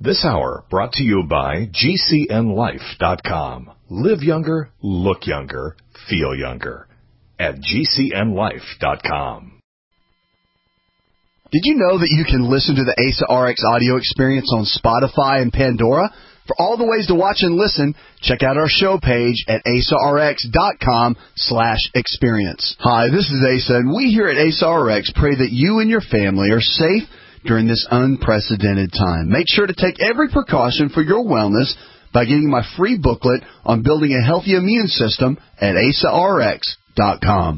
This hour brought to you by GCNLife.com. Live younger, look younger, feel younger at GCNLife.com. Did you know that you can listen to the ASA RX audio experience on Spotify and Pandora? For all the ways to watch and listen, check out our show page at asarx.com/experience. Hi, this is Asa, and we here at ASA RX pray that you and your family are safe during this unprecedented time. Make sure to take every precaution for your wellness by getting my free booklet on building a healthy immune system at asarx.com.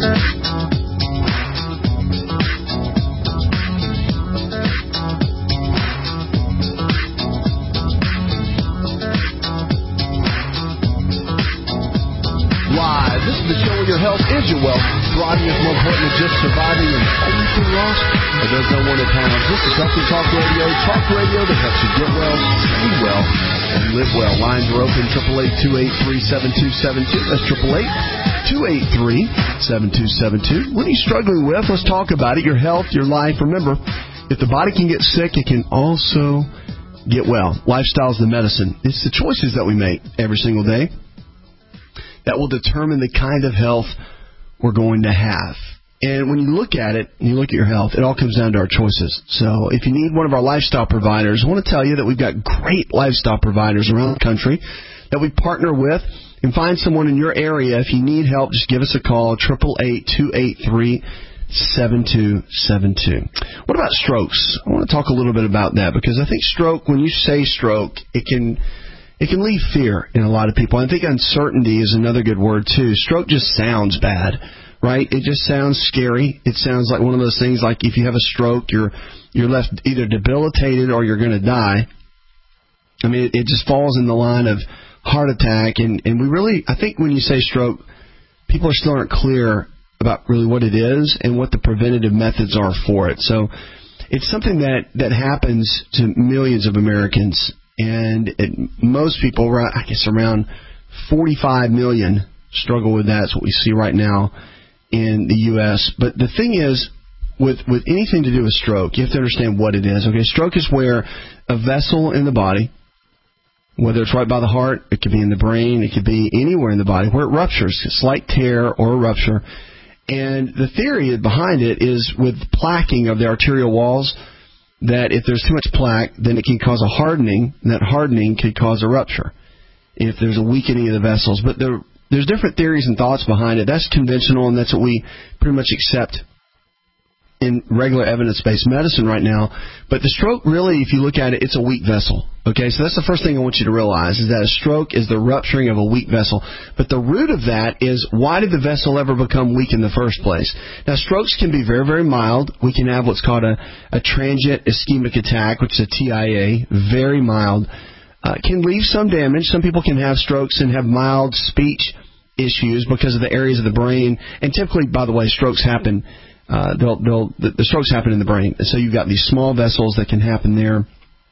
Live, this is the show where your health is your wealth. Thriving is more important than just surviving, and anything lost, or there's no one in town. This is Healthy Talk Radio that helps you get well, stay well, and live well. Lines are open, 888-283-7272. That's 888-283-7272. What are you struggling with? Let's talk about it. Your health, your life. Remember, if the body can get sick, it can also get well. Lifestyle is the medicine. It's the choices that we make every single day that will determine the kind of health we're going to have. And when you look at it, and you look at your health, it all comes down to our choices. So if you need one of our lifestyle providers, I want to tell you that we've got great lifestyle providers around the country that we partner with. And find someone in your area. If you need help, just give us a call, 888-283-7272. What about strokes? I want to talk a little bit about that, because I think stroke, when you say stroke, it can leave fear in a lot of people. I think uncertainty is another good word, too. Stroke just sounds bad, right? It just sounds scary. It sounds like one of those things like if you have a stroke, you're left either debilitated or you're going to die. I mean, it just falls in the line of heart attack. And we really, I think when you say stroke, people still aren't clear about really what it is and what the preventative methods are for it. So it's something that happens to millions of Americans. And most people, I guess around 45 million, struggle with that. That's what we see right now in the U.S. But the thing is, with anything to do with stroke, you have to understand what it is. Okay, stroke is where a vessel in the body, whether it's right by the heart, it could be in the brain, it could be anywhere in the body, where it ruptures, a slight tear or a rupture. And the theory behind it is with plaquing of the arterial walls, that if there's too much plaque, then it can cause a hardening, and that hardening could cause a rupture if there's a weakening of the vessels. But there's different theories and thoughts behind it. That's conventional, and that's what we pretty much accept in regular evidence-based medicine right now. But the stroke, really, if you look at it, it's a weak vessel. Okay, so that's the first thing I want you to realize, is that a stroke is the rupturing of a weak vessel. But the root of that is, why did the vessel ever become weak in the first place? Now, strokes can be very, very mild. We can have what's called a transient ischemic attack, which is a TIA, very mild. Can leave some damage. Some people can have strokes and have mild speech issues because of the areas of the brain. And typically, by the way, strokes happen. The strokes happen in the brain. So you've got these small vessels that can happen there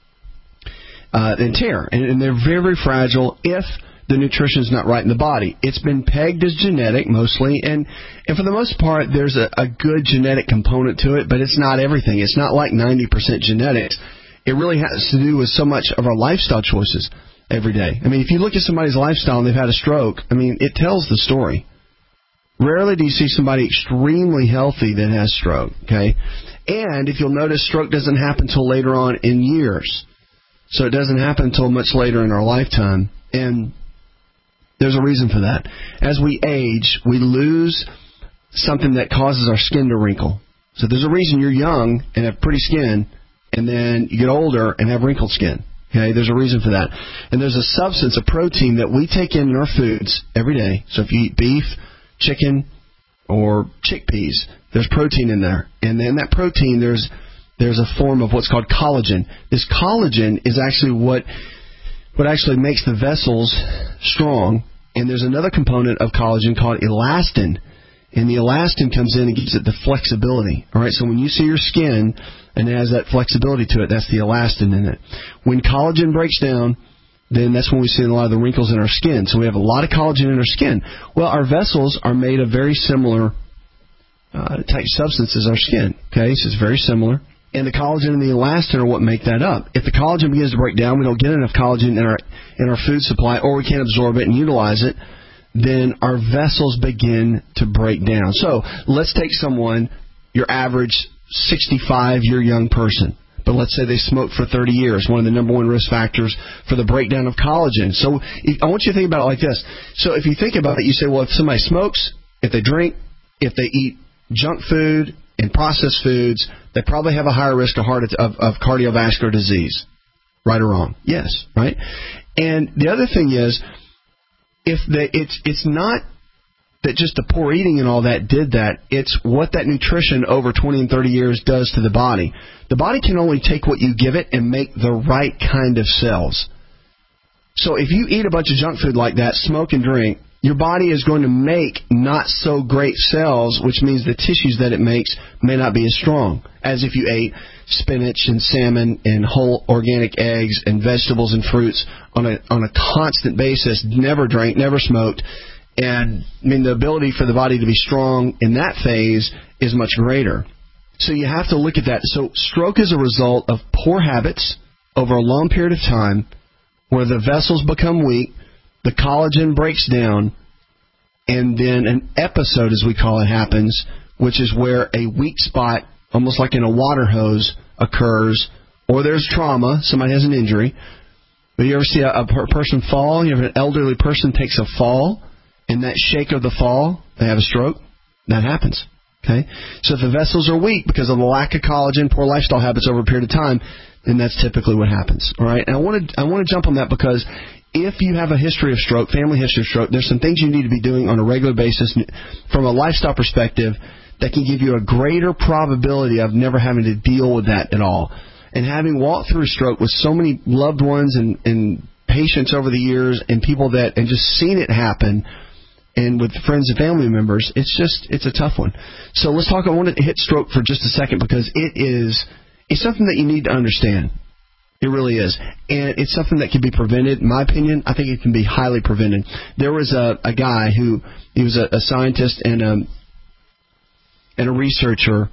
and tear. And they're very, very fragile if the nutrition is not right in the body. It's been pegged as genetic mostly, and for the most part, there's a good genetic component to it, but it's not everything. It's not like 90% genetics. It really has to do with so much of our lifestyle choices every day. I mean, if you look at somebody's lifestyle and they've had a stroke, I mean, it tells the story. Rarely do you see somebody extremely healthy that has stroke, okay? And if you'll notice, stroke doesn't happen until later on in years. So it doesn't happen until much later in our lifetime. And there's a reason for that. As we age, we lose something that causes our skin to wrinkle. So there's a reason you're young and have pretty skin, and then you get older and have wrinkled skin. Okay, there's a reason for that. And there's a substance, a protein that we take in our foods every day. So if you eat beef, chicken, or chickpeas, there's protein in there. And in that protein, there's a form of what's called collagen. This collagen is actually what actually makes the vessels strong. And there's another component of collagen called elastin. And the elastin comes in and gives it the flexibility. All right, so when you see your skin and it has that flexibility to it, that's the elastin in it. When collagen breaks down, then that's when we see a lot of the wrinkles in our skin. So we have a lot of collagen in our skin. Well, our vessels are made of very similar type substance as our skin. Okay, so it's very similar. And the collagen and the elastin are what make that up. If the collagen begins to break down, we don't get enough collagen in our food supply, or we can't absorb it and utilize it, then our vessels begin to break down. So let's take someone, your average 65-year young person, but let's say they smoked for 30 years, one of the number one risk factors for the breakdown of collagen. So I want you to think about it like this. So if you think about it, you say, well, if somebody smokes, if they drink, if they eat junk food and processed foods, they probably have a higher risk of cardiovascular disease. Right or wrong? Yes, right? And the other thing is, it's not that just the poor eating and all that did that. It's what that nutrition over 20 and 30 years does to the body. The body can only take what you give it and make the right kind of cells. So if you eat a bunch of junk food like that, smoke and drink, your body is going to make not so great cells, which means the tissues that it makes may not be as strong as if you ate spinach and salmon and whole organic eggs and vegetables and fruits on a constant basis, never drank, never smoked. And I mean, the ability for the body to be strong in that phase is much greater. So you have to look at that. So stroke is a result of poor habits over a long period of time where the vessels become weak, the collagen breaks down, and then an episode, as we call it, happens, which is where a weak spot, almost like in a water hose, occurs, or there's trauma, somebody has an injury. But you ever see a person fall? You ever an elderly person takes a fall, and that shake of the fall, they have a stroke? That happens. Okay? So if the vessels are weak because of the lack of collagen, poor lifestyle habits over a period of time, then that's typically what happens. All right? And I want to jump on that because if you have a history of stroke, family history of stroke, there's some things you need to be doing on a regular basis from a lifestyle perspective that can give you a greater probability of never having to deal with that at all. And having walked through a stroke with so many loved ones and patients over the years and people and just seen it happen, and with friends and family members, it's a tough one. So let's talk. I want to hit stroke for just a second because it's something that you need to understand. It really is. And it's something that can be prevented. In my opinion, I think it can be highly prevented. There was a guy he was a scientist and a researcher,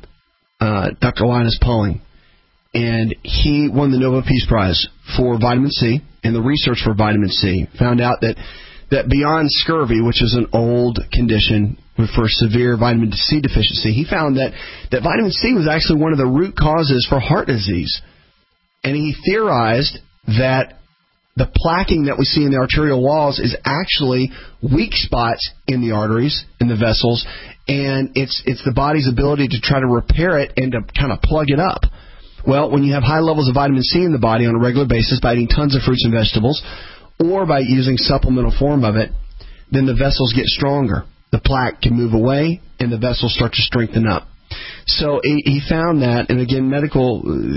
Dr. Linus Pauling. And he won the Nobel Peace Prize for vitamin C and the research for vitamin C. Found out that beyond scurvy, which is an old condition for severe vitamin C deficiency, he found that vitamin C was actually one of the root causes for heart disease. And he theorized that the plaquing that we see in the arterial walls is actually weak spots in the arteries, in the vessels, and it's the body's ability to try to repair it and to kind of plug it up. Well, when you have high levels of vitamin C in the body on a regular basis by eating tons of fruits and vegetables or by using supplemental form of it, then the vessels get stronger. The plaque can move away and the vessels start to strengthen up. So he found that, and again, medicine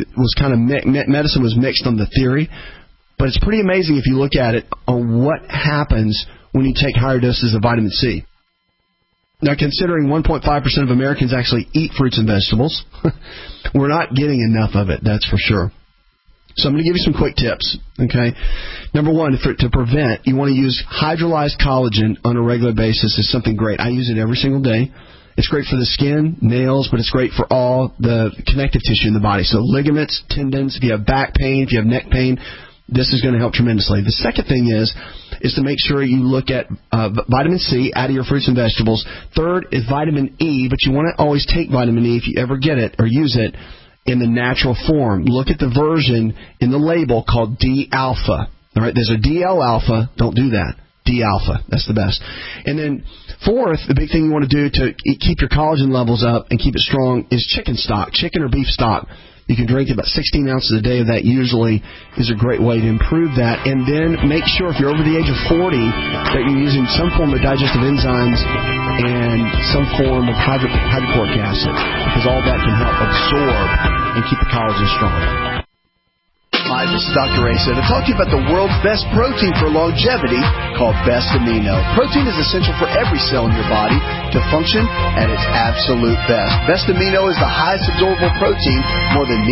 was mixed on the theory, but it's pretty amazing if you look at it on what happens when you take higher doses of vitamin C. Now, considering 1.5% of Americans actually eat fruits and vegetables, we're not getting enough of it, that's for sure. So I'm going to give you some quick tips, okay? Number one, to prevent, you want to use hydrolyzed collagen on a regular basis is something great. I use it every single day. It's great for the skin, nails, but it's great for all the connective tissue in the body. So ligaments, tendons, if you have back pain, if you have neck pain, this is going to help tremendously. The second thing is to make sure you look at vitamin C out of your fruits and vegetables. Third is vitamin E, but you want to always take vitamin E if you ever get it or use it in the natural form. Look at the version in the label called D-alpha. All right, there's a DL-alpha. Don't do that. D-alpha. That's the best. And then fourth, the big thing you want to do to keep your collagen levels up and keep it strong is chicken stock, chicken or beef stock. You can drink about 16 ounces a day of that usually is a great way to improve that. And then make sure if you're over the age of 40 that you're using some form of digestive enzymes and some form of hydrochloric acid because all that can help absorb and keep the collagen strong. Hi, this is Dr. Ray to talk to you about the world's best protein for longevity called Best Amino. Protein is essential for every cell in your body to function at its absolute best. Best Amino is the highest absorbable protein, more than meat,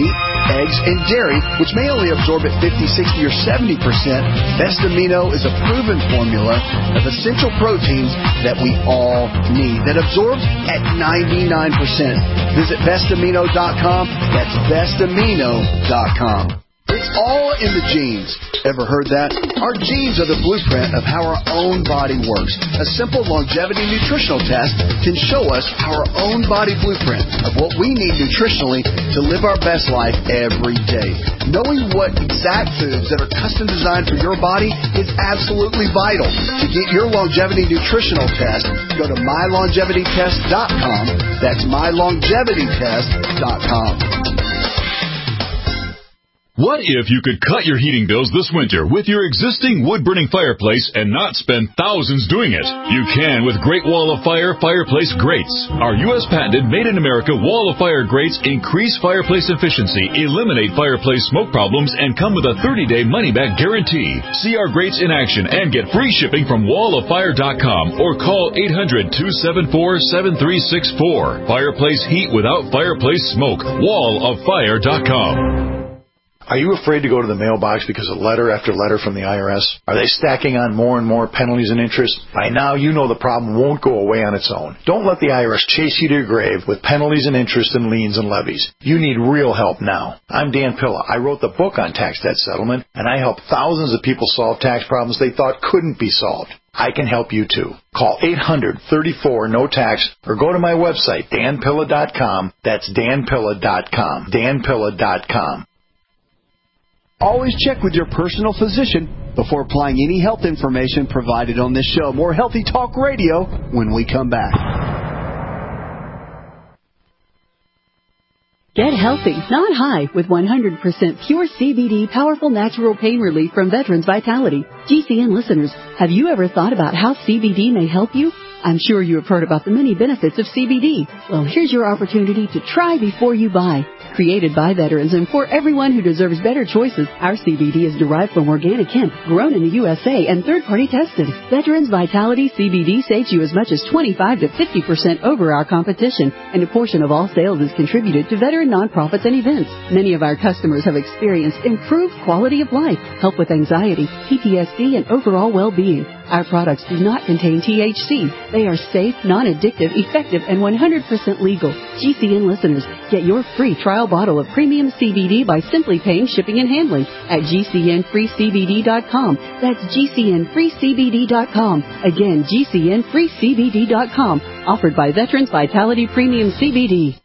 eggs, and dairy, which may only absorb at 50, 60, or 70%, Best Amino is a proven formula of essential proteins that we all need, that absorbs at 99%. Visit bestamino.com. That's bestamino.com. It's all in the genes. Ever heard that? Our genes are the blueprint of how our own body works. A simple longevity nutritional test can show us our own body blueprint of what we need nutritionally to live our best life every day. Knowing what exact foods that are custom designed for your body is absolutely vital. To get your longevity nutritional test, go to mylongevitytest.com. That's mylongevitytest.com. What if you could cut your heating bills this winter with your existing wood-burning fireplace and not spend thousands doing it? You can with Great Wall of Fire fireplace grates. Our U.S. patented made-in-America Wall of Fire grates increase fireplace efficiency, eliminate fireplace smoke problems, and come with a 30-day money-back guarantee. See our grates in action and get free shipping from walloffire.com or call 800-274-7364. Fireplace heat without fireplace smoke. walloffire.com. Are you afraid to go to the mailbox because of letter after letter from the IRS? Are they stacking on more and more penalties and interest? By now, you know the problem won't go away on its own. Don't let the IRS chase you to your grave with penalties and interest and liens and levies. You need real help now. I'm Dan Pilla. I wrote the book on tax debt settlement, and I help thousands of people solve tax problems they thought couldn't be solved. I can help you too. Call 800-34-NO-TAX or go to my website, danpilla.com. That's danpilla.com. danpilla.com. Always check with your personal physician before applying any health information provided on this show. More Healthy Talk Radio when we come back. Get healthy, not high, with 100% pure CBD powerful natural pain relief from Veterans Vitality. GCN listeners, have you ever thought about how CBD may help you? I'm sure you have heard about the many benefits of CBD. Well, here's your opportunity to try before you buy. Created by veterans and for everyone who deserves better choices, our CBD is derived from organic hemp, grown in the USA, and third-party tested. Veterans Vitality CBD saves you as much as 25 to 50% over our competition, and a portion of all sales is contributed to veteran nonprofits and events. Many of our customers have experienced improved quality of life, help with anxiety, PTSD, and overall well-being. Our products do not contain THC. They are safe, non-addictive, effective, and 100% legal. GCN listeners, get your free trial bottle of premium CBD by simply paying shipping and handling at GCNFreeCBD.com. That's GCNFreeCBD.com. Again, GCNFreeCBD.com. Offered by Veterans Vitality Premium CBD.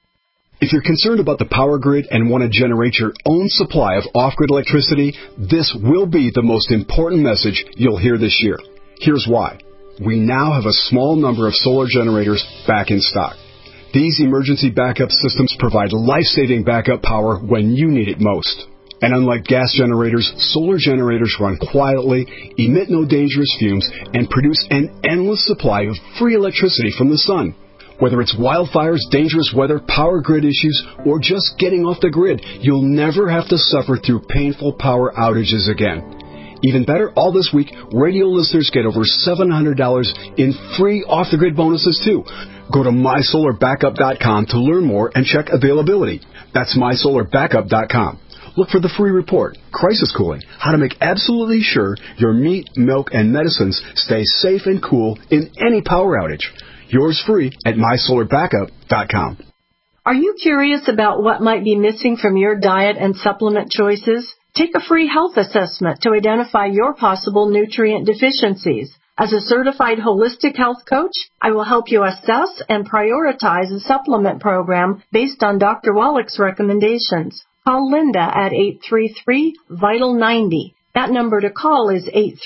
If you're concerned about the power grid and want to generate your own supply of off-grid electricity, this will be the most important message you'll hear this year. Here's why. We now have a small number of solar generators back in stock. These emergency backup systems provide life-saving backup power when you need it most. And unlike gas generators, solar generators run quietly, emit no dangerous fumes, and produce an endless supply of free electricity from the sun. Whether it's wildfires, dangerous weather, power grid issues, or just getting off the grid, you'll never have to suffer through painful power outages again. Even better, all this week, radio listeners get over $700 in free off-the-grid bonuses, too. Go to mysolarbackup.com to learn more and check availability. That's mysolarbackup.com. Look for the free report, Crisis Cooling, how to make absolutely sure your meat, milk, and medicines stay safe and cool in any power outage. Yours free at mysolarbackup.com. Are you curious about what might be missing from your diet and supplement choices? Take a free health assessment to identify your possible nutrient deficiencies. As a certified holistic health coach, I will help you assess and prioritize a supplement program based on Dr. Wallach's recommendations. Call Linda at 833-VITAL-90. That number to call is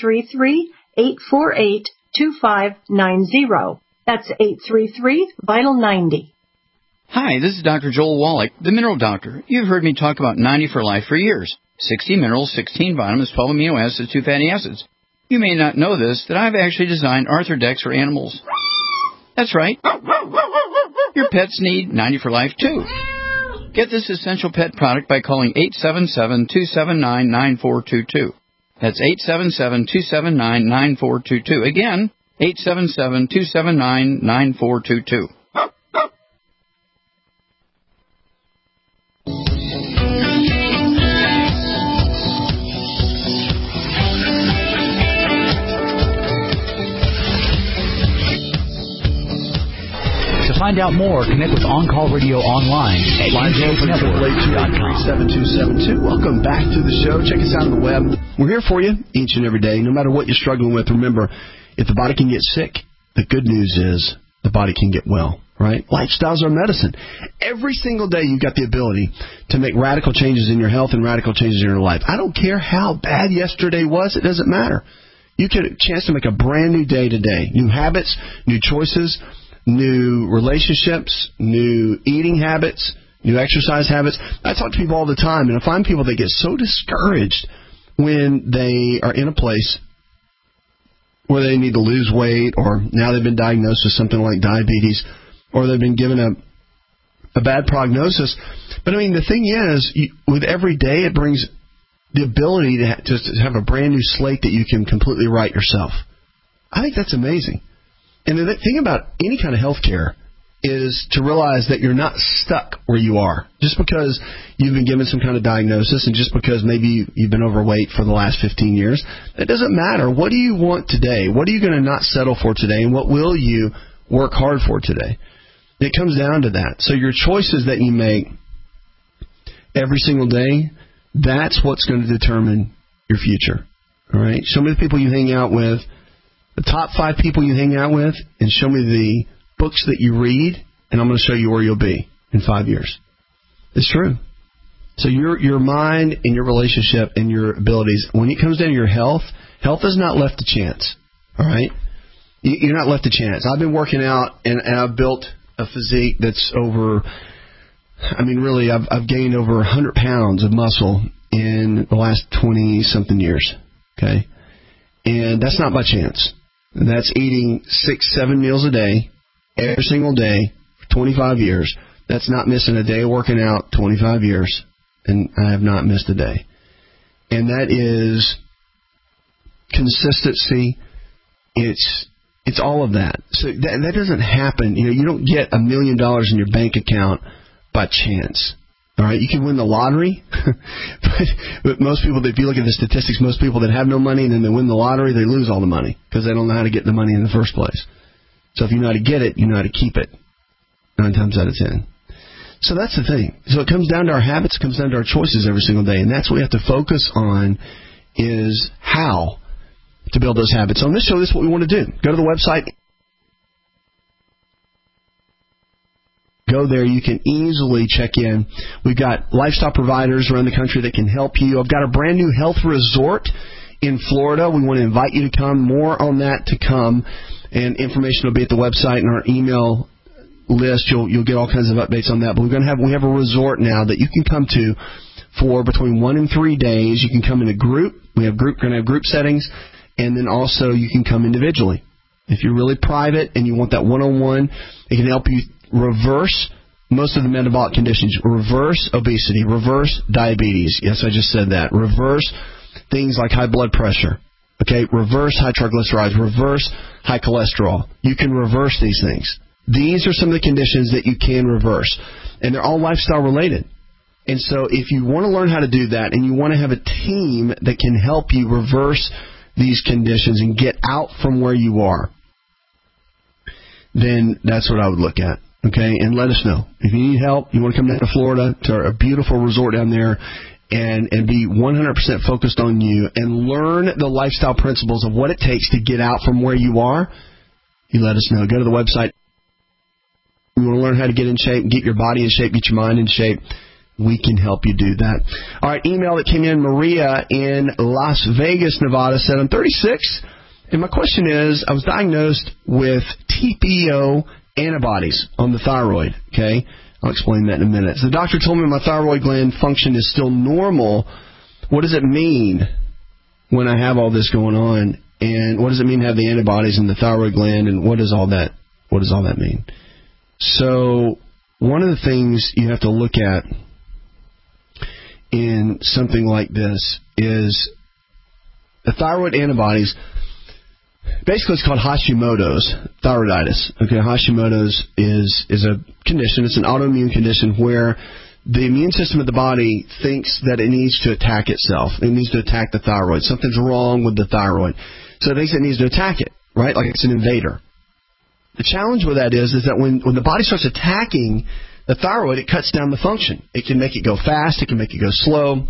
833-848-2590. That's 833-VITAL-90. Hi, this is Dr. Joel Wallach, the Mineral Doctor. You've heard me talk about 90 for Life for years. 60 minerals, 16 vitamins, 12 amino acids, 2 fatty acids. You may not know this, that I've actually designed Arthrodex for animals. That's right. Your pets need 90 for Life, too. Get this essential pet product by calling 877-279-9422. That's 877-279-9422. Again, 877-279-9422. find out more, connect with On Call Radio online at NJNetwork.com. Welcome back to the show. Check us out on the web. We're here for you each and every day, no matter what you're struggling with. Remember, if the body can get sick, the good news is the body can get well, right? Lifestyles are medicine. Every single day you've got the ability to make radical changes in your health and radical changes in your life. I don't care how bad yesterday was. It doesn't matter. You get a chance to make a brand new day today. New habits, new choices, new relationships, new eating habits, new exercise habits. I talk to people all the time, and I find people that get so discouraged when they are in a place where they need to lose weight, or now they've been diagnosed with something like diabetes, or they've been given a bad prognosis. But, I mean, the thing is, with every day, it brings the ability to have a brand new slate that you can completely write yourself. I think that's amazing. And the thing about any kind of health care is to realize that you're not stuck where you are. Just because you've been given some kind of diagnosis and just because maybe you've been overweight for the last 15 years, that doesn't matter. What do you want today? What are you going to not settle for today? And what will you work hard for today? It comes down to that. So your choices that you make every single day, that's what's going to determine your future. All right? Show me the people you hang out with, the top 5 people you hang out with, and show me the books that you read, and I'm going to show you where you'll be in 5 years. It's true. So your mind and your relationship and your abilities, when it comes down to your health is not left to chance. All right? You're not left to chance. I've been working out, and I've built a physique that's over, I mean, really, I've gained over 100 pounds of muscle in the last 20-something years. Okay? And that's not by chance. That's eating 6-7 meals a day, every single day, for 25 years. That's not missing a day of working out, 25 years. And I have not missed a day. And that is consistency. It's all of that. So that doesn't happen. You don't get $1 million in your bank account by chance. All right, you can win the lottery, but most people, if you look at the statistics, most people that have no money and then they win the lottery, they lose all the money because they don't know how to get the money in the first place. So if you know how to get it, you know how to keep it 9 times out of 10. So that's the thing. So it comes down to our habits, it comes down to our choices every single day, and that's what we have to focus on is how to build those habits. So on this show, this is what we want to do. Go to the website. Go there. You can easily check in. We've got lifestyle providers around the country that can help you. I've got a brand new health resort in Florida. We want to invite you to come. More on that to come. And information will be at the website and our email list. You'll get all kinds of updates on that. But we have a resort now that you can come to for between 1 and 3 days. You can come in a group. We're going to have group settings. And then also you can come individually. If you're really private and you want that one-on-one, it can help you reverse most of the metabolic conditions. Reverse obesity. Reverse diabetes. Yes, I just said that. Reverse things like high blood pressure. Okay? Reverse high triglycerides. Reverse high cholesterol. You can reverse these things. These are some of the conditions that you can reverse. And they're all lifestyle related. And so if you want to learn how to do that and you want to have a team that can help you reverse these conditions and get out from where you are, then that's what I would look at. Okay? And let us know. If you need help, you want to come down to Florida, to a beautiful resort down there, and be 100% focused on you and learn the lifestyle principles of what it takes to get out from where you are, you let us know. Go to the website. You want to learn how to get in shape, get your body in shape, get your mind in shape, we can help you do that. All right, email that came in, Maria in Las Vegas, Nevada, said, I'm 36, and my question is, I was diagnosed with TPO antibodies on the thyroid, okay? I'll explain that in a minute. So the doctor told me my thyroid gland function is still normal. What does it mean when I have all this going on? And what does it mean to have the antibodies in the thyroid gland? And what does all that mean? So one of the things you have to look at in something like this is the thyroid antibodies. Basically, it's called Hashimoto's thyroiditis. Okay, Hashimoto's is a condition. It's an autoimmune condition where the immune system of the body thinks that it needs to attack itself. It needs to attack the thyroid. Something's wrong with the thyroid. So it thinks it needs to attack it, right? Like it's an invader. The challenge with that is that when the body starts attacking the thyroid, it cuts down the function. It can make it go fast. It can make it go slow.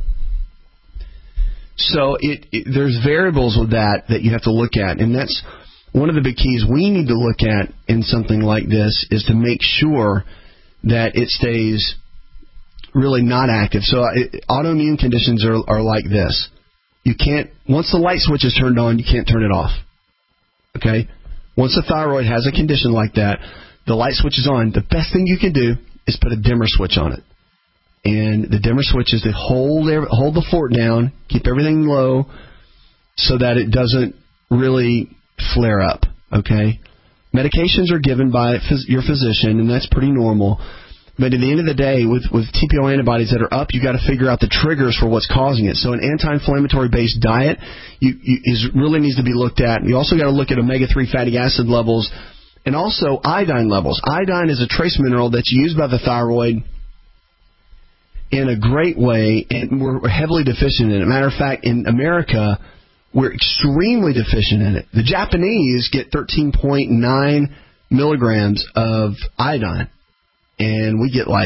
So there's variables with that you have to look at, and that's one of the big keys we need to look at in something like this is to make sure that it stays really not active. So autoimmune conditions are like this. You can't, once the light switch is turned on, you can't turn it off. Okay? Once the thyroid has a condition like that, the light switch is on. The best thing you can do is put a dimmer switch on it. And the dimmer switch is to hold the fort down, keep everything low so that it doesn't really flare up. Okay? Medications are given by your physician, and that's pretty normal. But at the end of the day, with TPO antibodies that are up, you got to figure out the triggers for what's causing it. So an anti-inflammatory based diet really needs to be looked at. You also got to look at omega-3 fatty acid levels and also iodine levels. Iodine is a trace mineral that's used by the thyroid in a great way, and we're heavily deficient in it. Matter of fact, in America, we're extremely deficient in it. The Japanese get 13.9 milligrams of iodine. And we get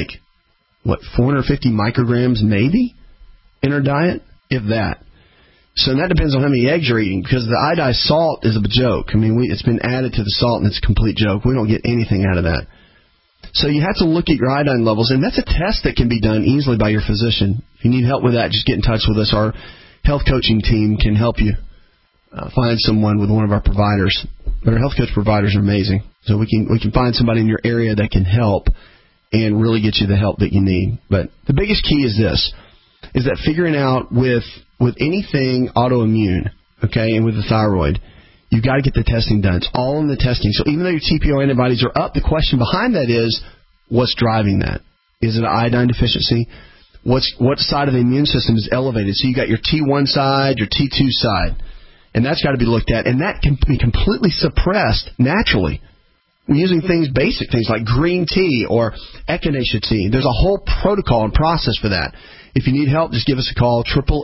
450 micrograms maybe in our diet, if that. So that depends on how many eggs you're eating, because the iodized salt is a joke. I mean, it's been added to the salt, and it's a complete joke. We don't get anything out of that. So you have to look at your iodine levels, and that's a test that can be done easily by your physician. If you need help with that, just get in touch with us. Our health coaching team can help you find someone with one of our providers. But our health coach providers are amazing. So we can find somebody in your area that can help and really get you the help that you need. But the biggest key is this, is that figuring out with anything autoimmune, okay, and with the thyroid, you've got to get the testing done. It's all in the testing. So even though your TPO antibodies are up, the question behind that is, what's driving that? Is it an iodine deficiency? What side of the immune system is elevated? So you got your T1 side, your T2 side, and that's got to be looked at. And that can be completely suppressed naturally. We're using basic things like green tea or echinacea tea. There's a whole protocol and process for that. If you need help, just give us a call,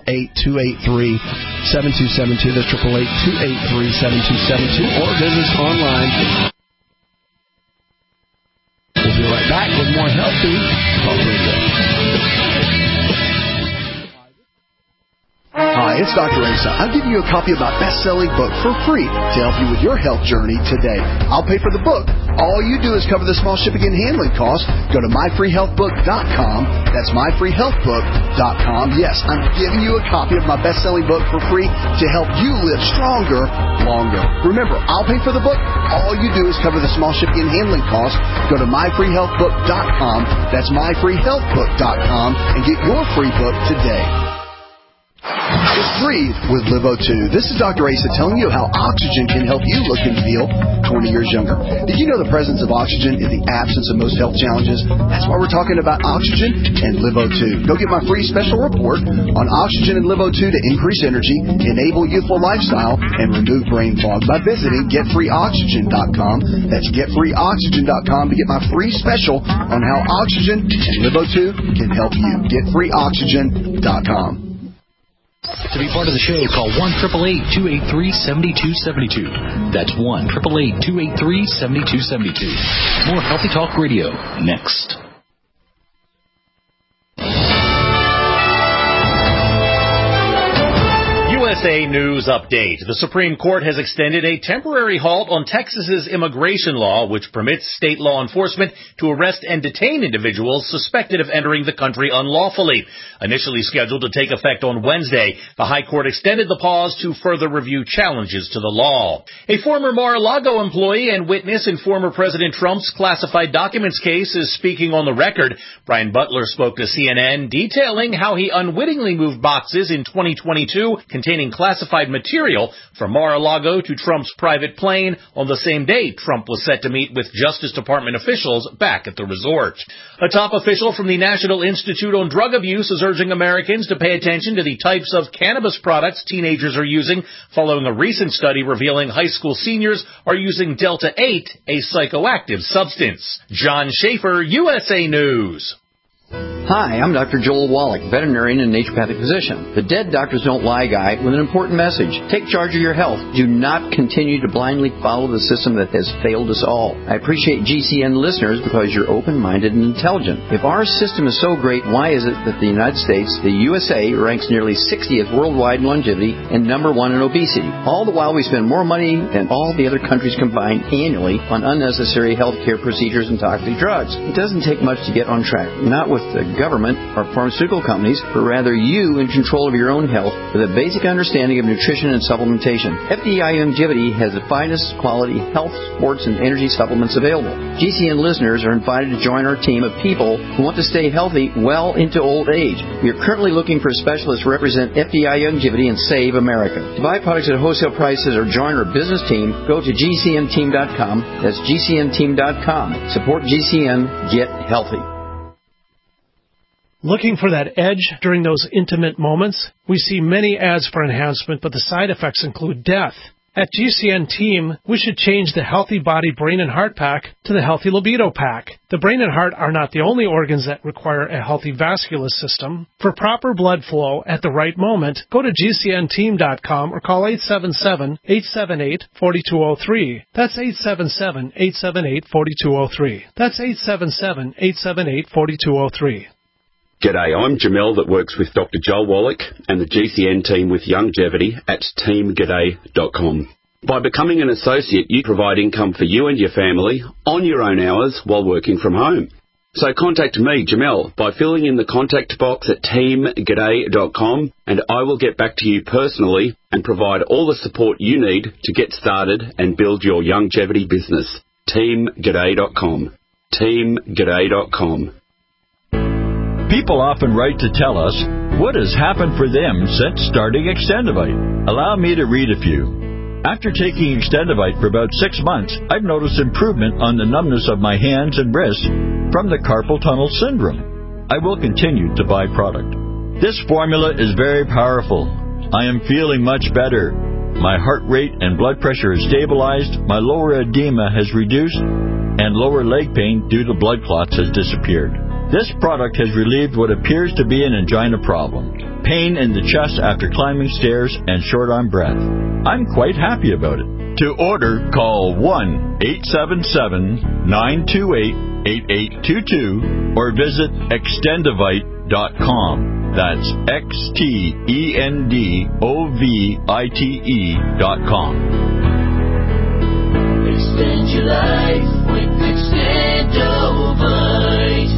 888-283-7272. That's 888-283-7272. Or visit us online. We'll be right back with more Healthy Talk Radio. Hi, it's Dr. Asa. I'm giving you a copy of my best-selling book for free to help you with your health journey today. I'll pay for the book. All you do is cover the small shipping and handling costs. Go to myfreehealthbook.com. That's myfreehealthbook.com. Yes, I'm giving you a copy of my best-selling book for free to help you live stronger, longer. Remember, I'll pay for the book. All you do is cover the small shipping and handling costs. Go to myfreehealthbook.com. That's myfreehealthbook.com and get your free book today. Just breathe with Livo2. This is Dr. Asa telling you how oxygen can help you look and feel 20 years younger. Did you know the presence of oxygen is the absence of most health challenges? That's why we're talking about oxygen and Livo2. Go get my free special report on oxygen and Livo2 to increase energy, enable youthful lifestyle, and remove brain fog by visiting getfreeoxygen.com. That's getfreeoxygen.com to get my free special on how oxygen and Livo2 can help you. Getfreeoxygen.com. To be part of the show, call 1-888-283-7272. That's 1-888-283-7272. More Healthy Talk Radio next. USA News Update. The Supreme Court has extended a temporary halt on Texas's immigration law, which permits state law enforcement to arrest and detain individuals suspected of entering the country unlawfully. Initially scheduled to take effect on Wednesday, the High Court extended the pause to further review challenges to the law. A former Mar-a-Lago employee and witness in former President Trump's classified documents case is speaking on the record. Brian Butler spoke to CNN detailing how he unwittingly moved boxes in 2022 containing classified material from Mar-a-Lago to Trump's private plane on the same day Trump was set to meet with Justice Department officials back at the resort. A top official from the National Institute on Drug Abuse is urging Americans to pay attention to the types of cannabis products teenagers are using, following a recent study revealing high school seniors are using Delta-8, a psychoactive substance. John Schaefer, USA News. Hi, I'm Dr. Joel Wallach, veterinarian and naturopathic physician. The Dead Doctors Don't Lie guy with an important message. Take charge of your health. Do not continue to blindly follow the system that has failed us all. I appreciate GCN listeners because you're open-minded and intelligent. If our system is so great, why is it that the United States, the USA, ranks nearly 60th worldwide in longevity and number 1 in obesity? All the while we spend more money than all the other countries combined annually on unnecessary health care procedures and toxic drugs. It doesn't take much to get on track. Not with the government or pharmaceutical companies, but rather you in control of your own health with a basic understanding of nutrition and supplementation. FDI Longevity has the finest quality health, sports, and energy supplements available. GCN listeners are invited to join our team of people who want to stay healthy well into old age. We are currently looking for specialists to represent FDI Longevity and Save America. To buy products at wholesale prices or join our business team, go to GCNteam.com. That's GCNteam.com. Support GCN. Get healthy. Looking for that edge during those intimate moments? We see many ads for enhancement, but the side effects include death. At GCN Team, we should change the Healthy Body, Brain, and Heart Pack to the Healthy Libido Pack. The brain and heart are not the only organs that require a healthy vascular system. For proper blood flow at the right moment, go to GCNteam.com or call 877-878-4203. That's 877-878-4203. That's 877-878-4203. G'day, I'm Jamel that works with Dr. Joel Wallach and the GCN team with Longevity at teamg'day.com. By becoming an associate, you provide income for you and your family on your own hours while working from home. So contact me, Jamel, by filling in the contact box at teamg'day.com, and I will get back to you personally and provide all the support you need to get started and build your longevity business. teamg'day.com. teamg'day.com. People often write to tell us what has happened for them since starting Extendivite. Allow me to read a few. After taking Extendivite for about 6 months, I've noticed improvement on the numbness of my hands and wrists from the carpal tunnel syndrome. I will continue to buy product. This formula is very powerful. I am feeling much better. My heart rate and blood pressure is stabilized, my lower edema has reduced, and lower leg pain due to blood clots has disappeared. This product has relieved what appears to be an angina problem, pain in the chest after climbing stairs, and short-arm breath. I'm quite happy about it. To order, call 1-877-928-8822 or visit Extendivite.com. That's Extendovite.com. Extend your life with Extendovite.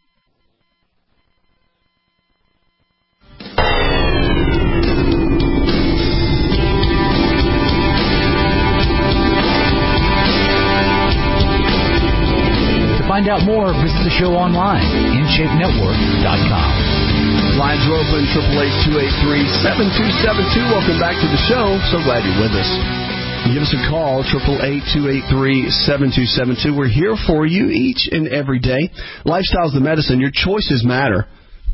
Find out more, visit the show online, InShapeNetwork.com. Lines are open, 888-283-7272. Welcome back to the show. So glad you're with us. Give us a call, 888-283-7272. We're here for you each and every day. Lifestyle's the medicine. Your choices matter.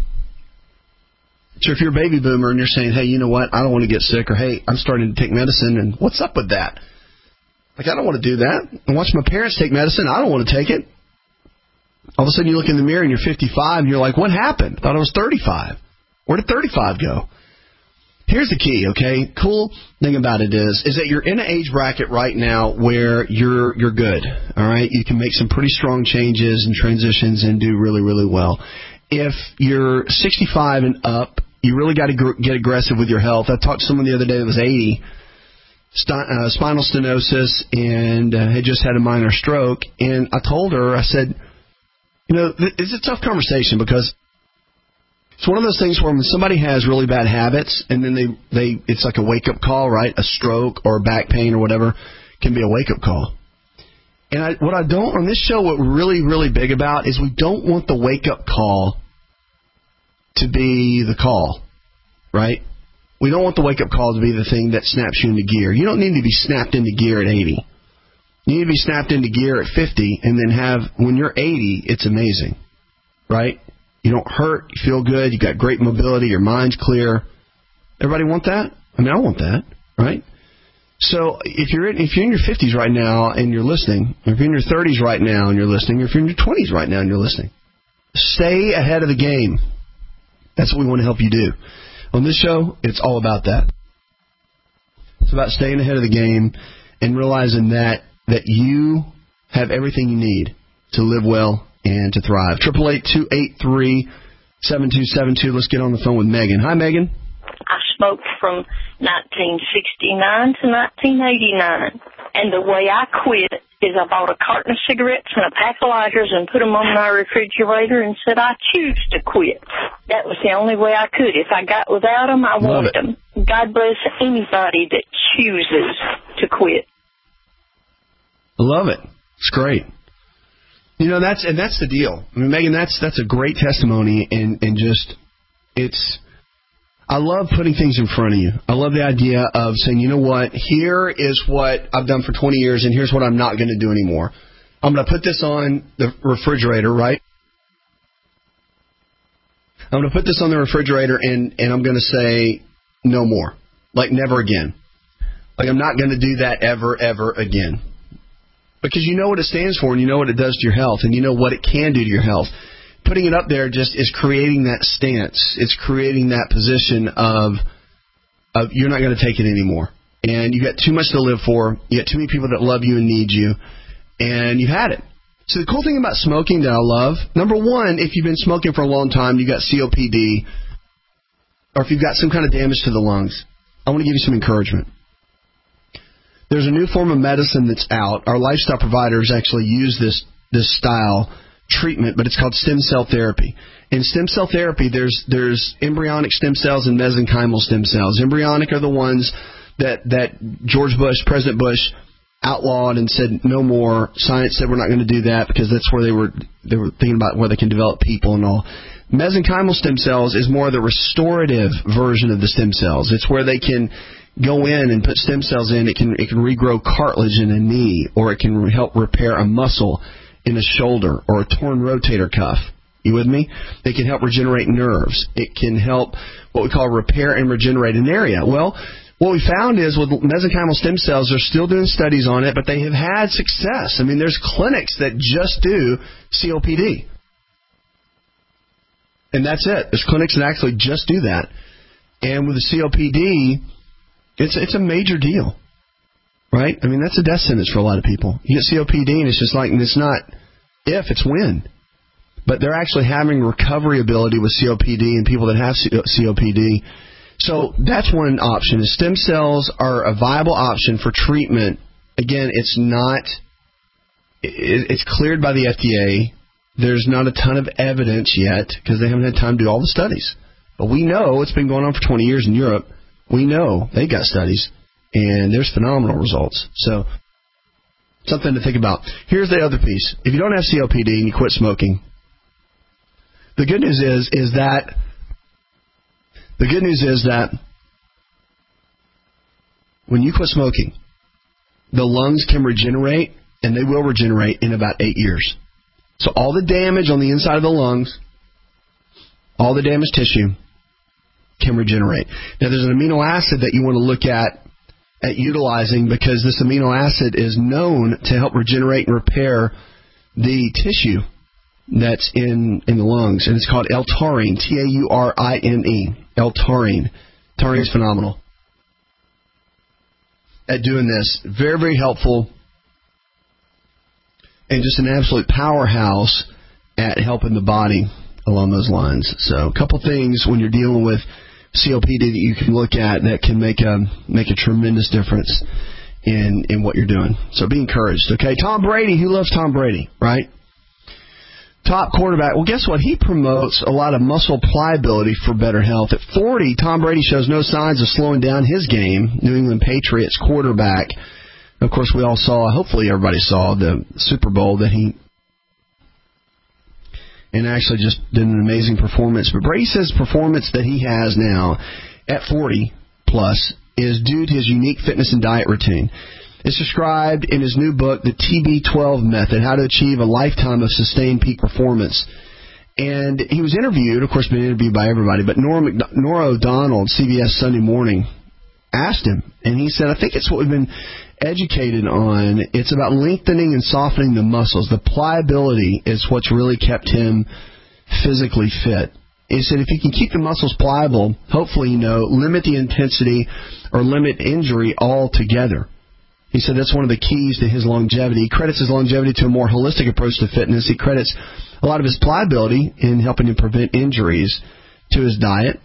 So if you're a baby boomer and you're saying, hey, you know what, I don't want to get sick, or hey, I'm starting to take medicine, and what's up with that? Like, I don't want to do that. I watch my parents take medicine. I don't want to take it. All of a sudden you look in the mirror and you're 55 and you're like, what happened? I thought I was 35. Where did 35 go? Here's the key, okay? Cool thing about it is that you're in an age bracket right now where you're good, all right? You can make some pretty strong changes and transitions and do really, really well. If you're 65 and up, you really got to get aggressive with your health. I talked to someone the other day that was 80, spinal stenosis, and had just had a minor stroke. And I told her, I said, you know, it's a tough conversation because it's one of those things where when somebody has really bad habits and then they it's like a wake-up call, right? A stroke or back pain or whatever can be a wake-up call. And what I don't, on this show, what we're really, really big about is we don't want the wake-up call to be the call, right? We don't want the wake-up call to be the thing that snaps you into gear. You don't need to be snapped into gear at 80. You need to be snapped into gear at 50 and then when you're 80, it's amazing, right? You don't hurt, you feel good, you got great mobility, your mind's clear. Everybody want that? I mean, I want that, right? So if you're in your 50s right now and you're listening, or if you're in your 30s right now and you're listening, or if you're in your 20s right now and you're listening, stay ahead of the game. That's what we want to help you do. On this show, it's all about that. It's about staying ahead of the game and realizing that you have everything you need to live well and to thrive. 888-283-7272. Let's get on the phone with Megan. Hi, Megan. I smoked from 1969 to 1989. And the way I quit is I bought a carton of cigarettes and a pack of lighters and put them on my refrigerator and said, I choose to quit. That was the only way I could. If I got without them, I wanted them. God bless anybody that chooses to quit. I love it. It's great. You know, that's the deal. I mean, Megan, that's a great testimony, and just I love putting things in front of you. I love the idea of saying, you know what, here is what I've done for 20 years, and here's what I'm not going to do anymore. I'm going to put this on the refrigerator, right? I'm going to put this on the refrigerator, and I'm going to say no more. Like, never again. Like, I'm not going to do that ever again. Because you know what it stands for, and you know what it does to your health, and you know what it can do to your health. Putting it up there just is creating that stance. It's creating that position of you're not going to take it anymore. And you got too much to live for. You got too many people that love you and need you. And you've had it. So the cool thing about smoking that I love, number one, if you've been smoking for a long time, you've got COPD, or if you've got some kind of damage to the lungs, I want to give you some encouragement. There's a new form of medicine that's out. Our lifestyle providers actually use this style treatment, but it's called stem cell therapy. In stem cell therapy, there's embryonic stem cells and mesenchymal stem cells. Embryonic are the ones that President Bush, outlawed and said no more. Science said we're not going to do that because that's where they were thinking about where they can develop people and all. Mesenchymal stem cells is more the restorative version of the stem cells. It's where they can go in and put stem cells in. It can regrow cartilage in a knee, or it can help repair a muscle in a shoulder or a torn rotator cuff. You with me? They can help regenerate nerves. It can help what we call repair and regenerate an area. Well, what we found is with mesenchymal stem cells, they're still doing studies on it, but they have had success. I mean, there's clinics that just do COPD. And that's it. There's clinics that actually just do that. And with the COPD, it's a major deal. Right? I mean, that's a death sentence for a lot of people. You get COPD, and it's just like, and it's not if, it's when. But they're actually having recovery ability with COPD and people that have COPD. So that's one option. Is stem cells are a viable option for treatment. Again, it's cleared by the FDA. There's not a ton of evidence yet because they haven't had time to do all the studies. But we know it's been going on for 20 years in Europe. We know they got studies. And there's phenomenal results. So, something to think about. Here's the other piece. If you don't have COPD and you quit smoking, the good news is that when you quit smoking, the lungs can regenerate, and they will regenerate in about 8 years. So all the damage on the inside of the lungs, all the damaged tissue, can regenerate. Now, there's an amino acid that you want to look at utilizing, because this amino acid is known to help regenerate and repair the tissue that's in the lungs, and it's called L-taurine, Taurine. L-taurine. Taurine is phenomenal at doing this. Very, very helpful, and just an absolute powerhouse at helping the body along those lines. So a couple things when you're dealing with COPD that you can look at that can make a tremendous difference in what you're doing. So be encouraged, okay? Tom Brady, who loves Tom Brady, right? Top quarterback. Well, guess what? He promotes a lot of muscle pliability for better health. At 40, Tom Brady shows no signs of slowing down his game. New England Patriots quarterback. Of course, we all saw, hopefully everybody saw, the Super Bowl that he and actually just did an amazing performance. But Brady says performance that he has now at 40 plus is due to his unique fitness and diet routine. It's described in his new book, The TB12 Method, How to Achieve a Lifetime of Sustained Peak Performance. And he was interviewed, of course, been interviewed by everybody, but Norah O'Donnell, CBS Sunday Morning, asked him, and he said, I think it's what we've been educated on. It's about lengthening and softening the muscles. The pliability is what's really kept him physically fit. He said if you can keep the muscles pliable, hopefully, limit the intensity or limit injury altogether. He said that's one of the keys to his longevity. He credits his longevity to a more holistic approach to fitness. He credits a lot of his pliability in helping him prevent injuries to his diet.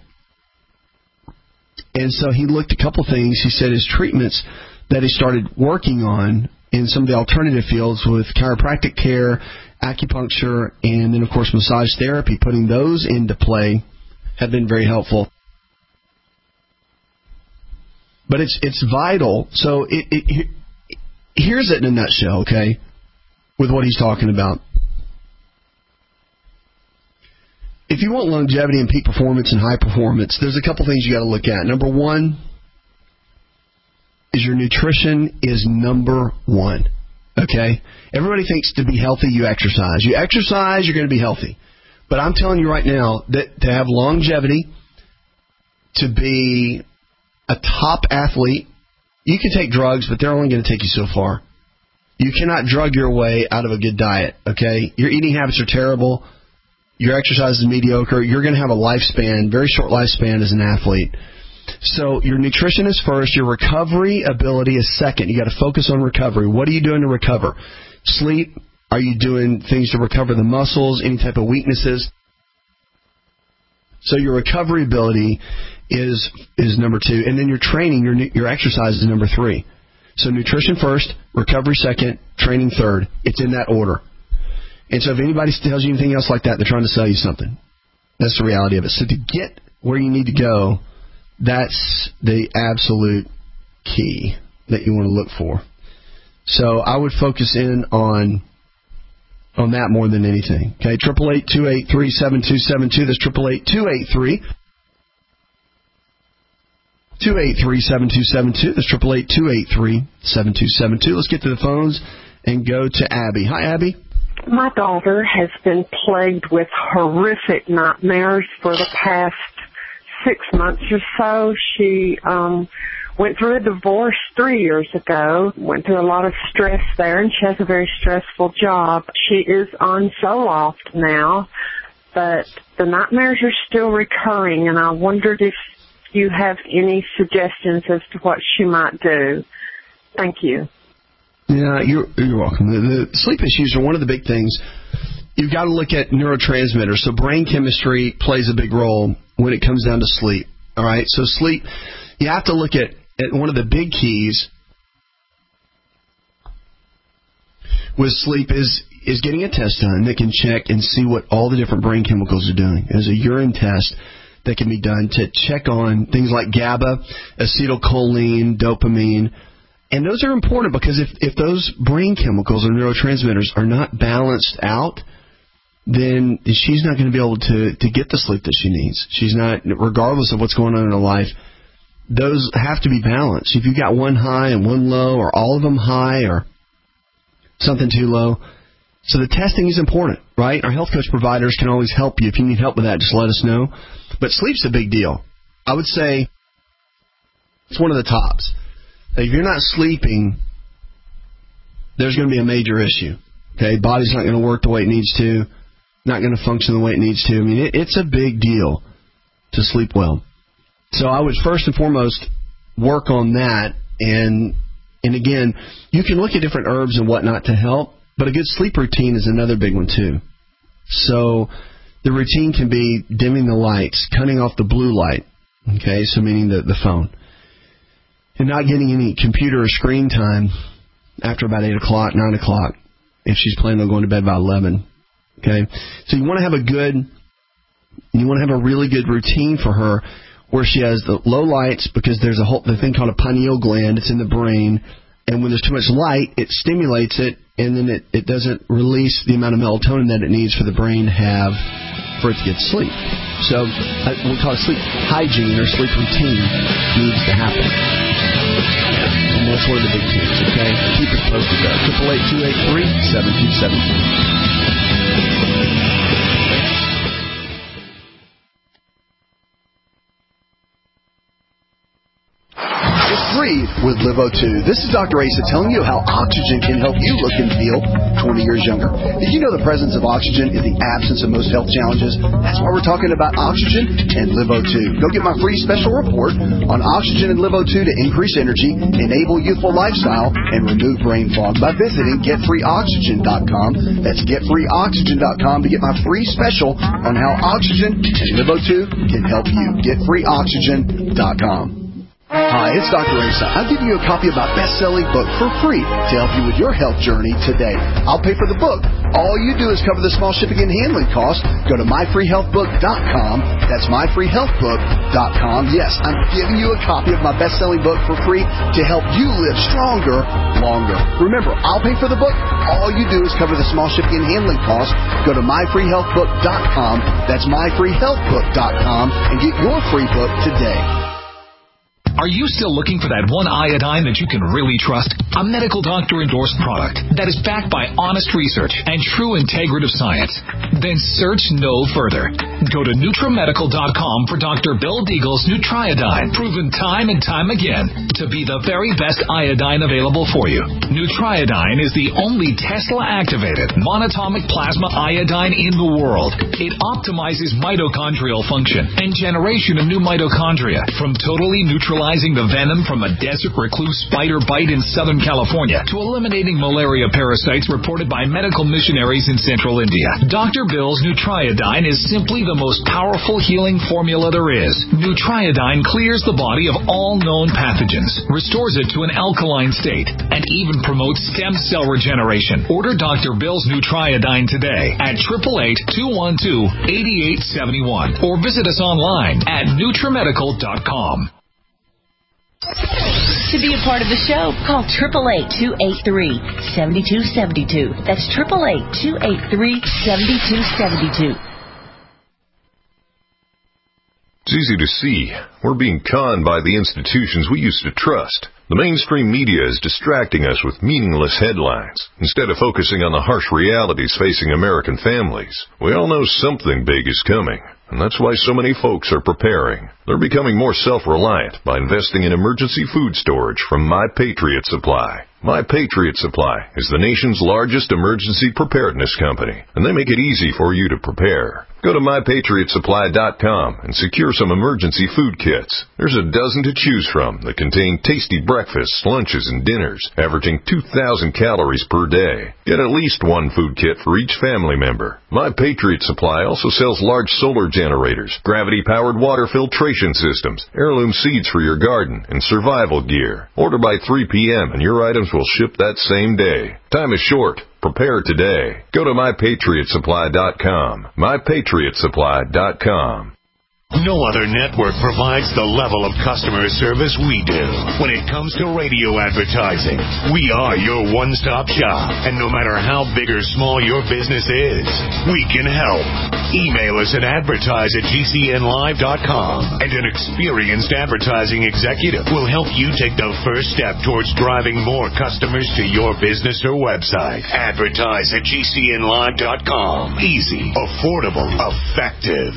And so he looked at a couple things. He said his treatments that he started working on in some of the alternative fields with chiropractic care, acupuncture, and then, of course, massage therapy, putting those into play have been very helpful. But it's vital. So here's it in a nutshell, okay, with what he's talking about. If you want longevity and peak performance and high performance, there's a couple things you got to look at. Number one is your nutrition is number one, okay? Everybody thinks to be healthy, you exercise. You exercise, you're going to be healthy. But I'm telling you right now that to have longevity, to be a top athlete, you can take drugs, but they're only going to take you so far. You cannot drug your way out of a good diet, okay? Your eating habits are terrible. Your exercise is mediocre. You're going to have a lifespan, very short lifespan as an athlete. So your nutrition is first. Your recovery ability is second. You got to focus on recovery. What are you doing to recover? Sleep. Are you doing things to recover the muscles, any type of weaknesses? So your recovery ability is number two. And then your training, your exercise is number three. So nutrition first, recovery second, training third. It's in that order. And so if anybody tells you anything else like that, they're trying to sell you something. That's the reality of it. So to get where you need to go, that's the absolute key that you want to look for. So I would focus in on that more than anything. Okay, 888-283-7272. That's 888-283-7272. That's 888-283-7272. Let's get to the phones and go to Abby. Hi, Abby. My daughter has been plagued with horrific nightmares for the past 6 months or so. She went through a divorce 3 years ago, went through a lot of stress there, and she has a very stressful job. She is on Zoloft now, but the nightmares are still recurring, and I wondered if you have any suggestions as to what she might do. Thank you. Yeah, you're welcome. The sleep issues are one of the big things. You've got to look at neurotransmitters. So brain chemistry plays a big role when it comes down to sleep. All right? So sleep, you have to look at one of the big keys with sleep is getting a test done that can check and see what all the different brain chemicals are doing. There's a urine test that can be done to check on things like GABA, acetylcholine, dopamine. And those are important because if those brain chemicals or neurotransmitters are not balanced out, then she's not going to be able to get the sleep that she needs. She's not, regardless of what's going on in her life, those have to be balanced. If you've got one high and one low, or all of them high, or something too low. So the testing is important, right? Our health coach providers can always help you. If you need help with that, just let us know. But sleep's a big deal. I would say it's one of the tops. If you're not sleeping, there's going to be a major issue. Okay, body's not going to work the way it needs to, not going to function the way it needs to. I mean, it's a big deal to sleep well. So I would first and foremost work on that. And again, you can look at different herbs and whatnot to help, but a good sleep routine is another big one too. So the routine can be dimming the lights, cutting off the blue light, okay, so meaning the phone, and not getting any computer or screen time after about 8 o'clock, 9 o'clock, if she's planning on going to bed by 11, okay? So you want to have a really good routine for her where she has the low lights, because there's the thing called a pineal gland. It's in the brain, and when there's too much light, it stimulates it, and then it doesn't release the amount of melatonin that it needs for the brain to have for it to get sleep. So we call it sleep hygiene or sleep routine needs to happen. And that's one of the big things, okay? Keep us posted there. 888-283-7272. It's free with LiveO2. This is Dr. Asa telling you how oxygen can help you look and feel 20 years younger. Did you know the presence of oxygen is the absence of most health challenges? That's why we're talking about oxygen and LiveO2. Go get my free special report on oxygen and LiveO2 to increase energy, enable youthful lifestyle, and remove brain fog by visiting GetFreeOxygen.com. That's GetFreeOxygen.com to get my free special on how oxygen and LiveO2 can help you. GetFreeOxygen.com. Hi, it's Dr. Asa. I'm giving you a copy of my best-selling book for free to help you with your health journey today. I'll pay for the book. All you do is cover the small shipping and handling costs. Go to myfreehealthbook.com. That's myfreehealthbook.com. Yes, I'm giving you a copy of my best-selling book for free to help you live stronger, longer. Remember, I'll pay for the book. All you do is cover the small shipping and handling costs. Go to myfreehealthbook.com. That's myfreehealthbook.com and get your free book today. Are you still looking for that one iodine that you can really trust? A medical doctor-endorsed product that is backed by honest research and true integrative science? Then search no further. Go to NutriMedical.com for Dr. Bill Deagle's Nutriodine, proven time and time again to be the very best iodine available for you. Nutriodine is the only Tesla-activated monatomic plasma iodine in the world. It optimizes mitochondrial function and generation of new mitochondria from totally neutralizing the venom from a desert recluse spider bite in Southern California to eliminating malaria parasites reported by medical missionaries in central India. Dr. Bill's Nutriodine is simply the most powerful healing formula there is. Nutriodine clears the body of all known pathogens, restores it to an alkaline state, and even promotes stem cell regeneration. Order Dr. Bill's Nutriodine today at 888-212-8871 or visit us online at NutriMedical.com. To be a part of the show, call 888-283-7272. That's 888-283-7272. It's easy to see. We're being conned by the institutions we used to trust. The mainstream media is distracting us with meaningless headlines instead of focusing on the harsh realities facing American families. We all know something big is coming, and that's why so many folks are preparing. They're becoming more self-reliant by investing in emergency food storage from My Patriot Supply. My Patriot Supply is the nation's largest emergency preparedness company, and they make it easy for you to prepare. Go to MyPatriotSupply.com and secure some emergency food kits. There's a dozen to choose from that contain tasty breakfasts, lunches, and dinners, averaging 2,000 calories per day. Get at least one food kit for each family member. My Patriot Supply also sells large solar generators, gravity-powered water filtration systems, heirloom seeds for your garden, and survival gear. Order by 3 p.m. and your items will ship that same day. Time is short. Prepare today. Go to MyPatriotSupply.com. MyPatriotSupply.com. No other network provides the level of customer service we do. When it comes to radio advertising, we are your one-stop shop. And no matter how big or small your business is, we can help. Email us at advertise@GCNlive.com, and an experienced advertising executive will help you take the first step towards driving more customers to your business or website. Advertise@GCNlive.com. Easy, affordable, effective.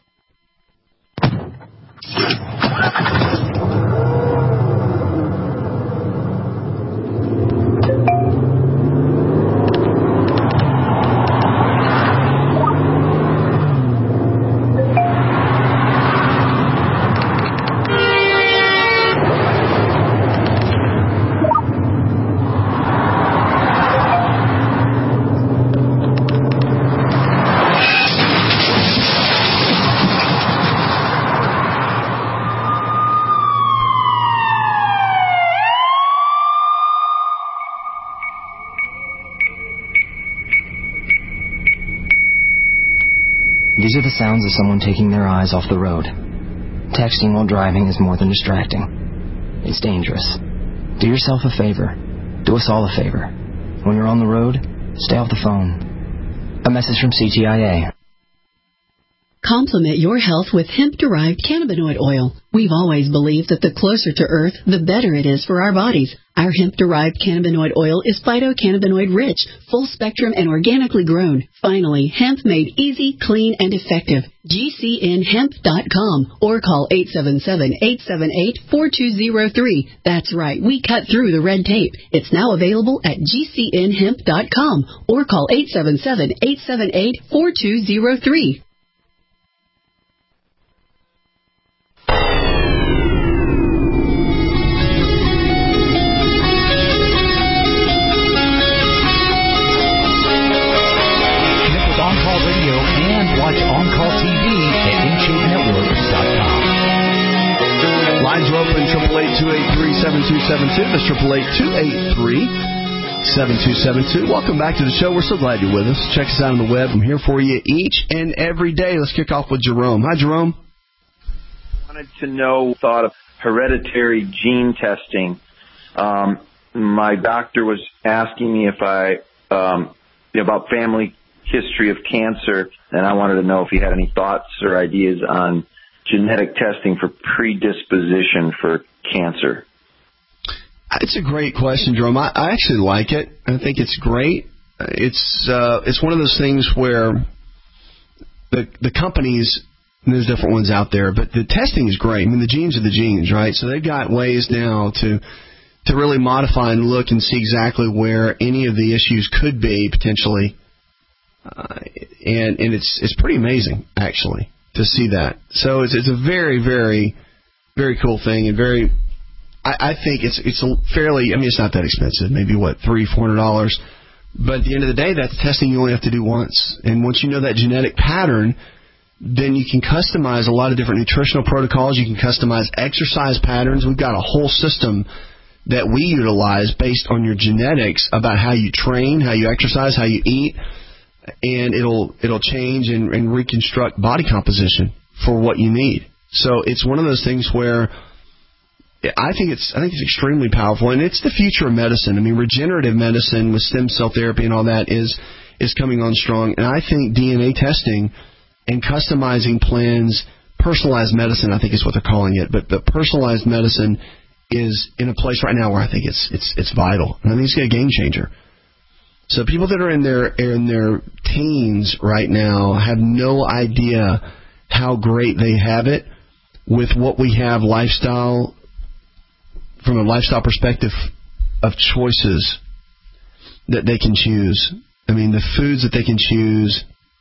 These are the sounds of someone taking their eyes off the road. Texting while driving is more than distracting. It's dangerous. Do yourself a favor. Do us all a favor. When you're on the road, stay off the phone. A message from CTIA. Complement your health with hemp-derived cannabinoid oil. We've always believed that the closer to Earth, the better it is for our bodies. Our hemp-derived cannabinoid oil is phytocannabinoid rich, full spectrum, and organically grown. Finally, hemp made easy, clean, and effective. GCNhemp.com or call 877-878-4203. That's right, we cut through the red tape. It's now available at GCNhemp.com or call 877-878-4203. Watch On Call TV at InShapeNetwork.com. Lines are open, 888-283-7272. That's 888-283-7272. Welcome back to the show. We're so glad you're with us. Check us out on the web. I'm here for you each and every day. Let's kick off with Jerome. Hi, Jerome. I wanted to know thought of hereditary gene testing. My doctor was asking me if about family history of cancer, and I wanted to know if he had any thoughts or ideas on genetic testing for predisposition for cancer. It's a great question, Jerome. I actually like it. I think it's great. It's one of those things where the companies, and there's different ones out there, but the testing is great. I mean, the genes are the genes, right? So they've got ways now to really modify and look and see exactly where any of the issues could be potentially. And it's pretty amazing, actually, to see that. So it's a very, very, very cool thing, and I think it's fairly. I mean, it's not that expensive. Maybe $300-$400. But at the end of the day, that's testing you only have to do once. And once you know that genetic pattern, then you can customize a lot of different nutritional protocols. You can customize exercise patterns. We've got a whole system that we utilize based on your genetics about how you train, how you exercise, how you eat. And it'll change and reconstruct body composition for what you need. So it's one of those things where I think it's extremely powerful, and it's the future of medicine. I mean, regenerative medicine with stem cell therapy and all that is coming on strong. And I think DNA testing and customizing plans, personalized medicine, I think is what they're calling it, but personalized medicine is in a place right now where I think it's vital. And I think it's a game changer. So people that are in their teens right now have no idea how great they have it with what we have from a lifestyle perspective of choices that they can choose. I mean, the foods that they can choose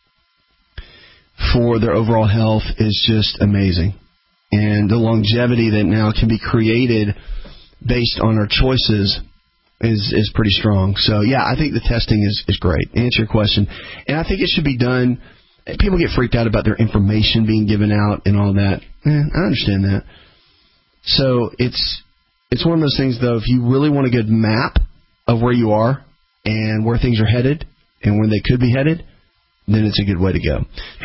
for their overall health is just amazing. And the longevity that now can be created based on our choices is pretty strong. So, yeah, I think the testing is great. To answer your question. And I think it should be done. People get freaked out about their information being given out and all that. I understand that. So it's one of those things, though, if you really want a good map of where you are and where things are headed and where they could be headed, then it's a good way to go.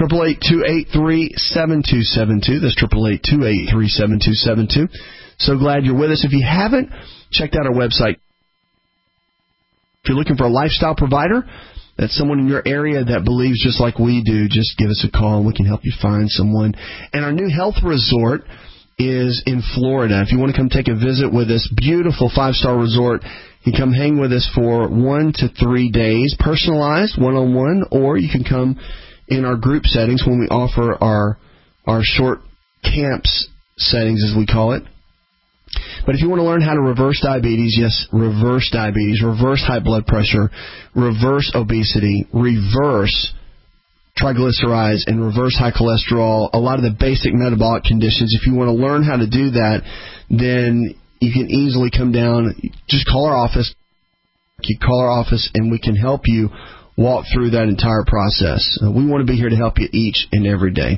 888-283-7272. That's 888-283-7272. So glad you're with us. If you haven't checked out our website, if you're looking for a lifestyle provider, that's someone in your area that believes just like we do, just give us a call and we can help you find someone. And our new health resort is in Florida. If you want to come take a visit with us, beautiful 5-star resort. You can come hang with us for 1 to 3 days, personalized, one-on-one, or you can come in our group settings when we offer our short camps settings, as we call it. But if you want to learn how to reverse diabetes, yes, reverse diabetes, reverse high blood pressure, reverse obesity, reverse triglycerides, and reverse high cholesterol, a lot of the basic metabolic conditions, if you want to learn how to do that, then you can easily come down. Just call our office. You call our office, and we can help you walk through that entire process. We want to be here to help you each and every day.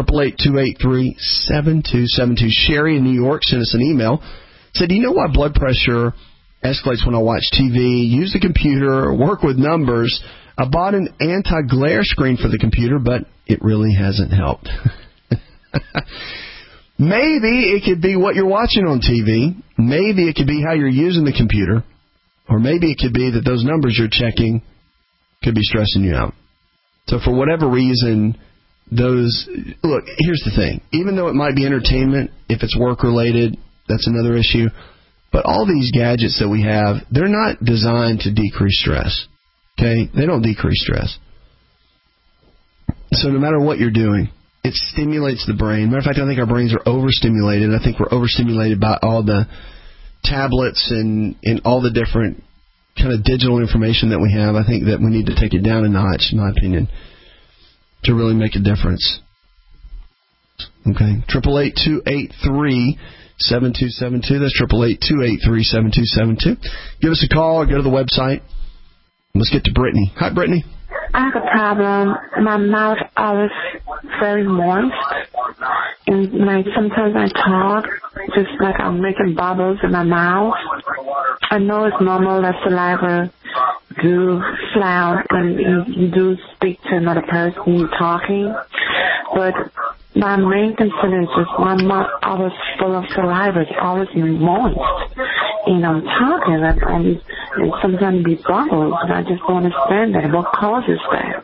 888-283-7272. Sherry in New York sent us an email. Said, do you know why blood pressure escalates when I watch TV, use the computer, work with numbers? I bought an anti-glare screen for the computer, but it really hasn't helped. Maybe it could be what you're watching on TV. Maybe it could be how you're using the computer. Or maybe it could be that those numbers you're checking could be stressing you out. So for whatever reason, look, here's the thing. Even though it might be entertainment, if it's work-related, that's another issue. But all these gadgets that we have, they're not designed to decrease stress. Okay? They don't decrease stress. So no matter what you're doing, it stimulates the brain. Matter of fact, I think our brains are overstimulated. I think we're overstimulated by all the tablets and all the different kind of digital information that we have. I think that we need to take it down a notch, in my opinion, to really make a difference. Okay, 888-283-7272. That's 888-283-7272. Give us a call or go to the website. Let's get to Brittany. Hi, Brittany. I have a problem. My mouth always very moist, and sometimes I talk just like I'm making bubbles in my mouth. I know it's normal that saliva do flow when you do speak to another person you're talking, but my main concern is just my mouth always full of saliva. It's always moist. And I'm talking and sometimes be bubbles, and I just don't understand that. What causes that?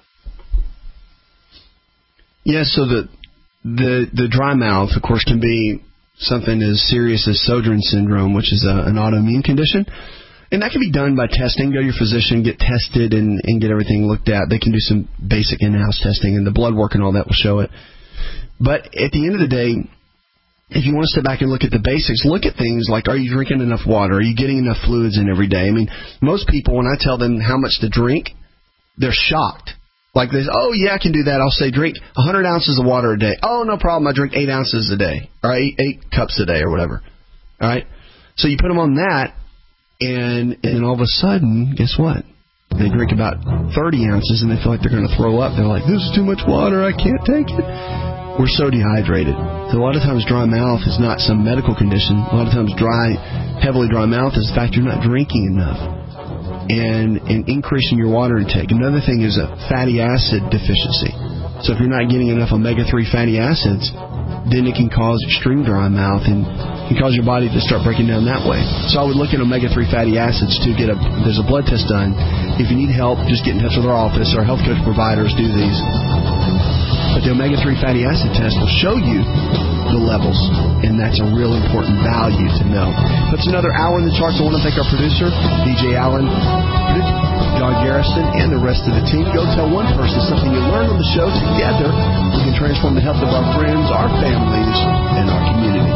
Yeah, so the dry mouth, of course, can be something as serious as Sjögren's syndrome, which is an autoimmune condition. And that can be done by testing. Go to your physician, get tested, and get everything looked at. They can do some basic in-house testing, and the blood work and all that will show it. But at the end of the day, if you want to step back and look at the basics, look at things like, are you drinking enough water? Are you getting enough fluids in every day? I mean, most people, when I tell them how much to drink, they're shocked. Like they say, oh, yeah, I can do that. I'll say drink 100 ounces of water a day. Oh, no problem. I drink 8 ounces a day, or 8 cups a day or whatever. All right? So you put them on that, and all of a sudden, guess what? They drink about 30 ounces, and they feel like they're going to throw up. They're like, this is too much water. I can't take it. We're so dehydrated. So a lot of times dry mouth is not some medical condition. A lot of times heavily dry mouth is the fact you're not drinking enough and increasing your water intake. Another thing is a fatty acid deficiency. So if you're not getting enough omega-3 fatty acids, then it can cause extreme dry mouth and can cause your body to start breaking down that way. So I would look at omega-3 fatty acids to there's a blood test done. If you need help, just get in touch with our office. Our health coach providers do these. But the omega-3 fatty acid test will show you the levels, and that's a real important value to know. That's another hour in the charts. I want to thank our producer, DJ Allen, John Garrison, and the rest of the team. Go tell one person something you learned on the show. Together, we can transform the health of our friends, our families, and our communities.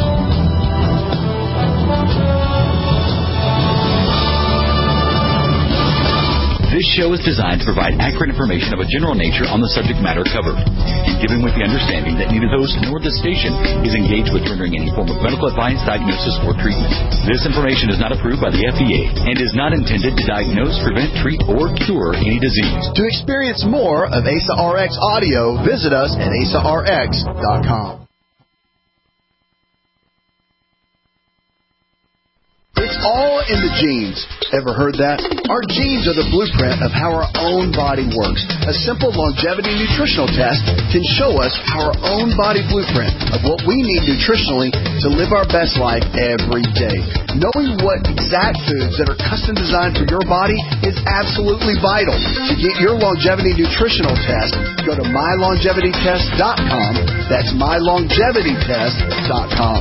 This show is designed to provide accurate information of a general nature on the subject matter covered, given with the understanding that neither the host nor the station is engaged with rendering any form of medical advice, diagnosis, or treatment. This information is not approved by the FDA and is not intended to diagnose, prevent, treat, or cure any disease. To experience more of ASA RX audio, visit us at asarx.com. It's all in the genes. Ever heard that? Our genes are the blueprint of how our own body works. A simple longevity nutritional test can show us our own body blueprint of what we need nutritionally to live our best life every day. Knowing what exact foods that are custom designed for your body is absolutely vital. To get your longevity nutritional test, go to mylongevitytest.com. That's mylongevitytest.com.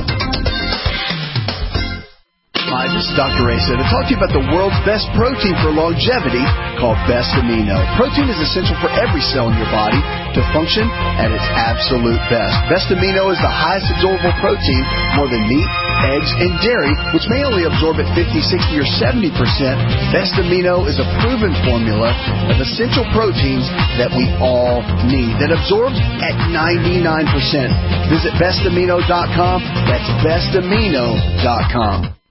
Hi, this is Dr. Asa to talk to you about the world's best protein for longevity called Best Amino. Protein is essential for every cell in your body to function at its absolute best. Best Amino is the highest absorbable protein, more than meat, eggs, and dairy, which may only absorb at 50, 60, or 70%. Best Amino is a proven formula of essential proteins that we all need that absorbs at 99%. Visit bestamino.com. That's bestamino.com.